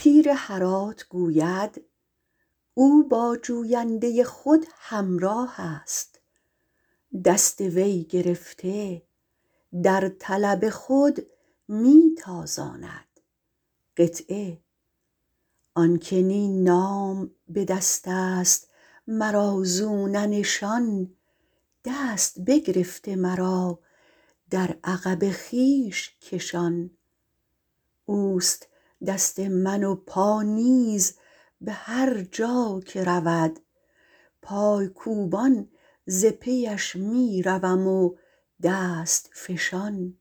پیر هرات گوید او با جوینده خود همراه است، دست وی گرفته در طلب خود می تازاند. آنکه نی نام به دست است مرا زو نه نشان، دست بگرفته مرا در عقب خویش کشان. اوست دست من و پا نیز به هر جا که رود، پای کوبان ز پیش می روم و دست فشان.